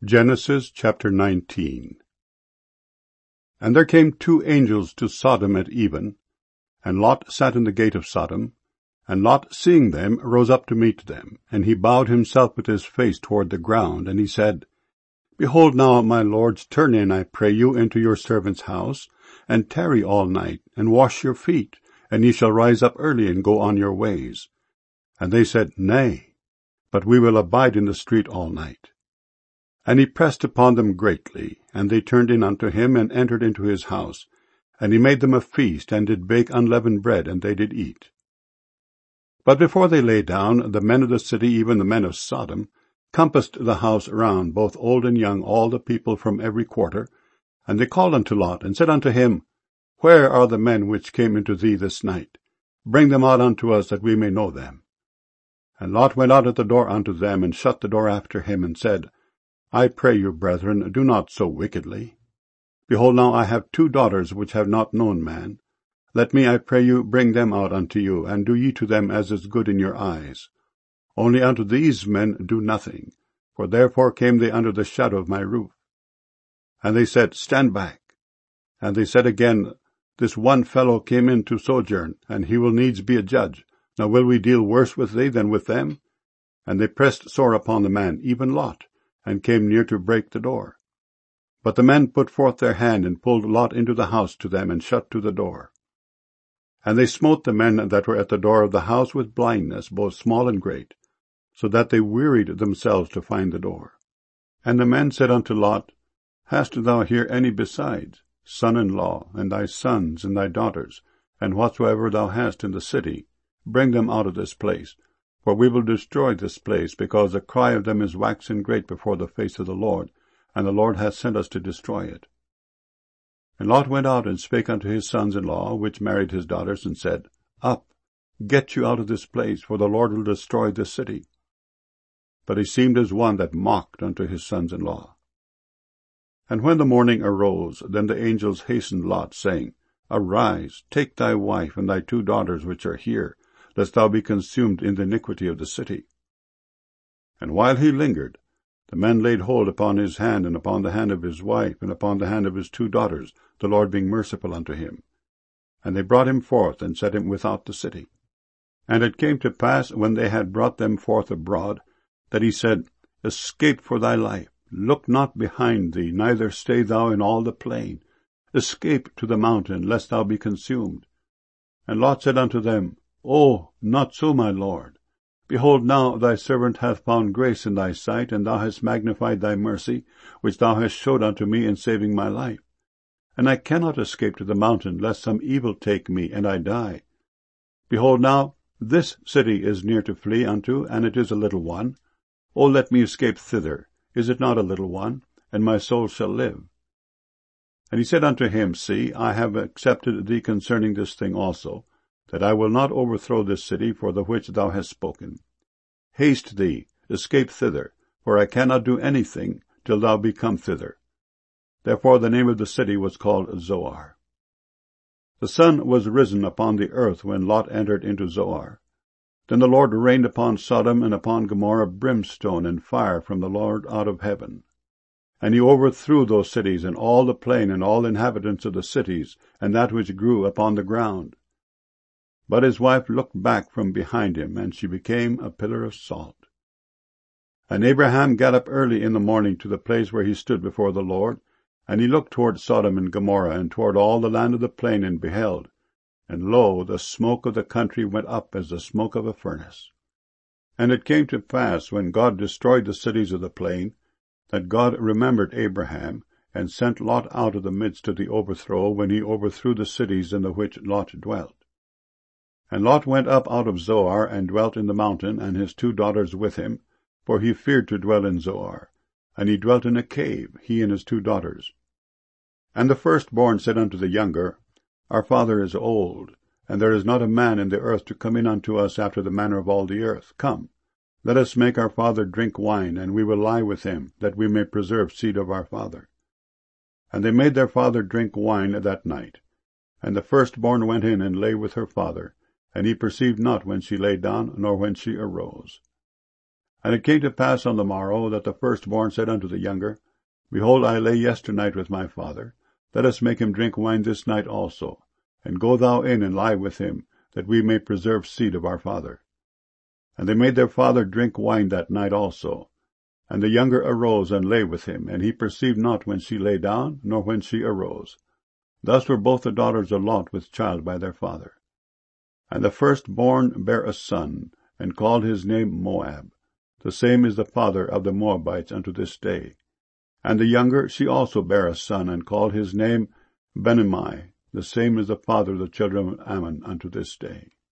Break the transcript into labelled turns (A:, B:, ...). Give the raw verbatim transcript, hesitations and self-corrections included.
A: Genesis chapter nineteen. And there came two angels to Sodom at even, and Lot sat in the gate of Sodom. And Lot, seeing them, rose up to meet them, and he bowed himself with his face toward the ground, and he said, Behold now, my lords, turn in, I pray you, into your servant's house, and tarry all night, and wash your feet, and ye shall rise up early and go on your ways. And they said, Nay, but we will abide in the street all night. And he pressed upon them greatly, and they turned in unto him, and entered into his house. And he made them a feast, and did bake unleavened bread, and they did eat. But before they lay down, the men of the city, even the men of Sodom, compassed the house round, both old and young, all the people from every quarter. And they called unto Lot, and said unto him, Where are the men which came into thee this night? Bring them out unto us, that we may know them. And Lot went out at the door unto them, and shut the door after him, and said, I pray you, brethren, do not so wickedly. Behold, now I have two daughters which have not known man. Let me, I pray you, bring them out unto you, and do ye to them as is good in your eyes. Only unto these men do nothing, for therefore came they under the shadow of my roof. And they said, Stand back. And they said again, This one fellow came in to sojourn, and he will needs be a judge. Now will we deal worse with thee than with them? And they pressed sore upon the man, even Lot, and came near to break the door. But the men put forth their hand, and pulled Lot into the house to them, and shut to the door. And they smote the men that were at the door of the house with blindness, both small and great, so that they wearied themselves to find the door. And the men said unto Lot, Hast thou here any besides, son-in-law, and thy sons, and thy daughters, and whatsoever thou hast in the city? Bring them out of this place. For we will destroy this place, because the cry of them is waxen great before the face of the Lord, and the Lord hath sent us to destroy it. And Lot went out and spake unto his sons-in-law, which married his daughters, and said, Up, get you out of this place, for the Lord will destroy this city. But he seemed as one that mocked unto his sons-in-law. And when the morning arose, then the angels hastened Lot, saying, Arise, take thy wife and thy two daughters which are here, lest thou be consumed in the iniquity of the city. And while he lingered, the men laid hold upon his hand, and upon the hand of his wife, and upon the hand of his two daughters, the Lord being merciful unto him. And they brought him forth, and set him without the city. And it came to pass, when they had brought them forth abroad, that he said, Escape for thy life, look not behind thee, neither stay thou in all the plain. Escape to the mountain, lest thou be consumed. And Lot said unto them, Oh, not so, my lord. Behold, now thy servant hath found grace in thy sight, and thou hast magnified thy mercy, which thou hast showed unto me in saving my life. And I cannot escape to the mountain, lest some evil take me, and I die. Behold, now this city is near to flee unto, and it is a little one. O let me escape thither. Is it not a little one? And my soul shall live. And he said unto him, See, I have accepted thee concerning this thing also, that I will not overthrow this city for the which thou hast spoken. Haste thee, escape thither, for I cannot do anything till thou be come thither. Therefore the name of the city was called Zoar. The sun was risen upon the earth when Lot entered into Zoar. Then the Lord rained upon Sodom and upon Gomorrah brimstone and fire from the Lord out of heaven. And he overthrew those cities, and all the plain, and all inhabitants of the cities, and that which grew upon the ground. But his wife looked back from behind him, and she became a pillar of salt. And Abraham got up early in the morning to the place where he stood before the Lord, and he looked toward Sodom and Gomorrah, and toward all the land of the plain, and beheld, and lo, the smoke of the country went up as the smoke of a furnace. And it came to pass, when God destroyed the cities of the plain, that God remembered Abraham, and sent Lot out of the midst of the overthrow, when he overthrew the cities in the which Lot dwelt. And Lot went up out of Zoar, and dwelt in the mountain, and his two daughters with him, for he feared to dwell in Zoar. And he dwelt in a cave, he and his two daughters. And the firstborn said unto the younger, Our father is old, and there is not a man in the earth to come in unto us after the manner of all the earth. Come, let us make our father drink wine, and we will lie with him, that we may preserve seed of our father. And they made their father drink wine that night. And the firstborn went in and lay with her father, and he perceived not when she lay down, nor when she arose. And it came to pass on the morrow, that the firstborn said unto the younger, Behold, I lay yesternight with my father. Let us make him drink wine this night also. And go thou in and lie with him, that we may preserve seed of our father. And they made their father drink wine that night also. And the younger arose and lay with him, and he perceived not when she lay down, nor when she arose. Thus were both the daughters of Lot with child by their father. And the firstborn bare a son, and called his name Moab. The same is the father of the Moabites unto this day. And the younger, she also bare a son, and called his name Benammi. The same is the father of the children of Ammon unto this day.